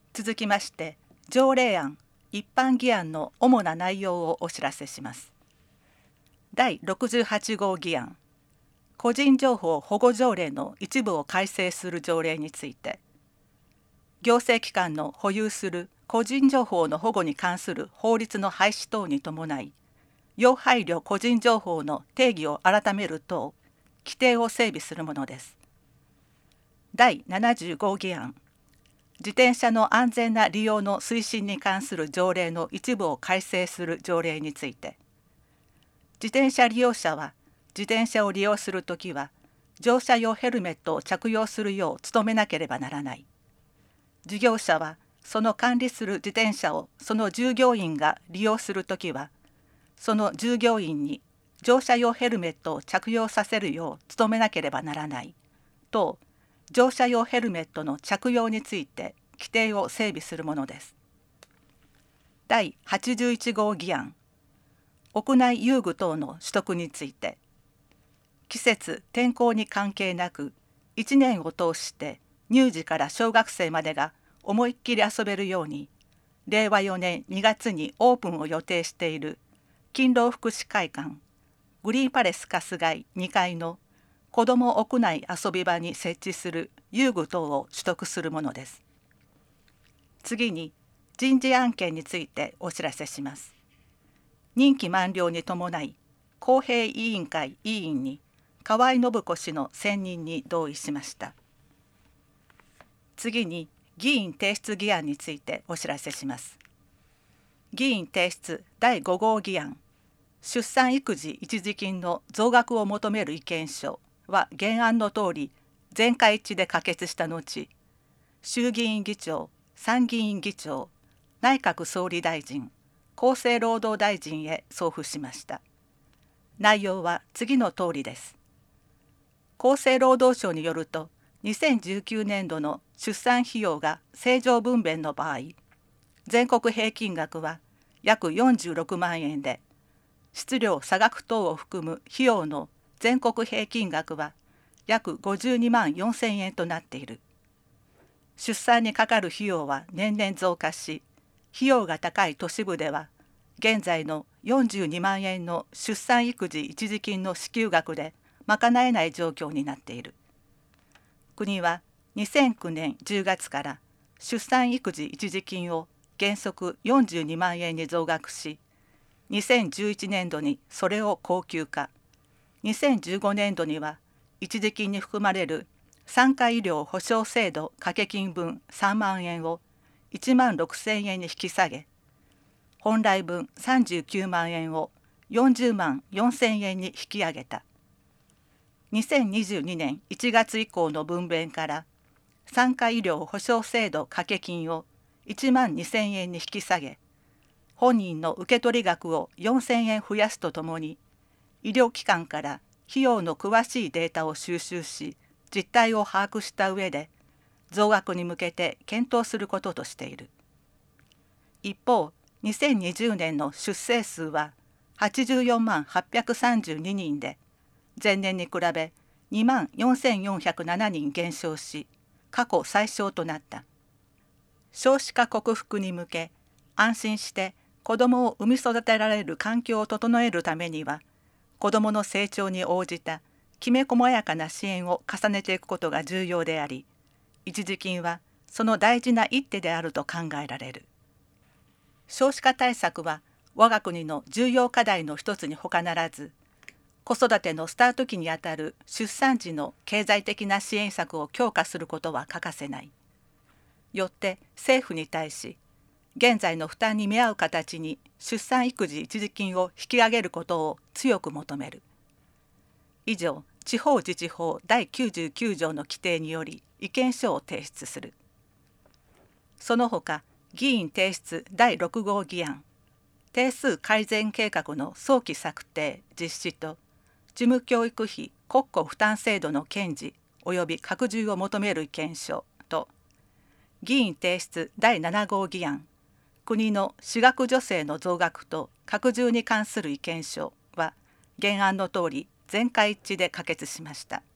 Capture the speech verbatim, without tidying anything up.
続きまして条例案一般議案の主な内容をお知らせします。だいろくじゅうはち号議案、個人情報保護条例の一部を改正する条例について、行政機関の保有する個人情報の保護に関する法律の廃止等に伴い、要配慮個人情報の定義を改める等規定を整備するものです。だいななじゅう号議案、自転車の安全な利用の推進に関する条例の一部を改正する条例について、自転車利用者は自転車を利用するときは乗車用ヘルメットを着用するよう努めなければならない。事業者はその管理する自転車をその従業員が利用するときは、その従業員に乗車用ヘルメットを着用させるよう努めなければならないと、乗車用ヘルメットの着用について規定を整備するものです。だいはちじゅういち号議案、屋内遊具等の取得について、季節・天候に関係なくいちねんを通して乳児から小学生までが思いっきり遊べるように、れいわよねんにがつにオープンを予定している勤労福祉会館グリーンパレス春日井にかいの子ども屋内遊び場に設置する遊具等を取得するものです。次に人事案件についてお知らせします。任期満了に伴い公平委員会委員に河合信子氏の選任に同意しました。次に議員提出議案についてお知らせします。議員提出だいご号議案、出産育児一時金の増額を求める意見書は原案の通り全会一致で可決した後、衆議院議長、参議院議長、内閣総理大臣、厚生労働大臣へ送付しました。内容は次の通りです。厚生労働省によると、にせんじゅうきゅうねん度の出産費用が正常分娩の場合、全国平均額は約よんじゅうろくまんえんで、質料差額等を含む費用の全国平均額は約ごじゅうにまんよんせんえんとなっている。出産にかかる費用は年々増加し、費用が高い都市部では現在のよんじゅうにまんえんの出産育児一時金の支給額で賄えない状況になっている。国はにせんきゅうねんじゅうがつから出産育児一時金を原則よんじゅうにまんえんに増額し、にせんじゅういちねん度にそれを恒久化、にせんじゅうごねん度には一時金に含まれる産科医療保障制度掛け金分さんまんえんをいちまんろくせんえんに引き下げ、本来分さんじゅうきゅうまんえんをよんじゅうまんよんせんえんに引き上げた。にせんにじゅうにねんいちがつ以降の分娩から産科医療保障制度掛け金をいちまんにせんえんに引き下げ、本人の受け取り額をよんせんえん増やすとともに、医療機関から費用の詳しいデータを収集し、実態を把握した上で増額に向けて検討することとしている。一方、にせんにじゅうねんの出生数ははちじゅうよんまんはっぴゃくさんじゅうににんで、前年に比べにまんよんせんよんひゃくななにん減少し、過去最少となった。少子化克服に向け、安心して子どもを産み育てられる環境を整えるためには、子どもの成長に応じたきめ細やかな支援を重ねていくことが重要であり、一時金はその大事な一手であると考えられる。少子化対策は我が国の重要課題の一つに他ならず、子育てのスタート期にあたる出産時の経済的な支援策を強化することは欠かせない。よって政府に対し、現在の負担に見合う形に出産育児一時金を引き上げることを強く求める。以上、地方自治法だいきゅうじゅうきゅう条の規定により意見書を提出する。その他、議員提出だいろく号議案、定数改善計画の早期策定・実施と事務教育費国庫負担制度の堅持及び拡充を求める意見書と、議員提出だいなな号議案、国の私学助成の増額と拡充に関する意見書は原案の通り全会一致で可決しました。